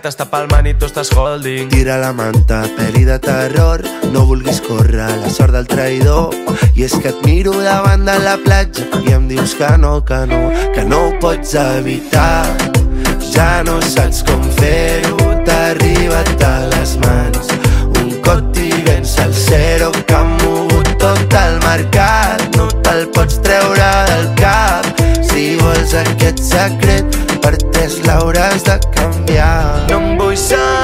t'està palmant i tu estàs holding. Tira la manta, pel·li de terror, no vulguis córrer la sort del traïdor. I és que et miro davant de la platja i em dius que no ho pots evitar. Ja no saps com fer-ho, t'ha arribat a les mans un cot i vens al zero que ha mogut tot el mercat. No te'l pots treure del cap. Si vols aquest secret, per tres l'hauràs de canviar. No em vull saber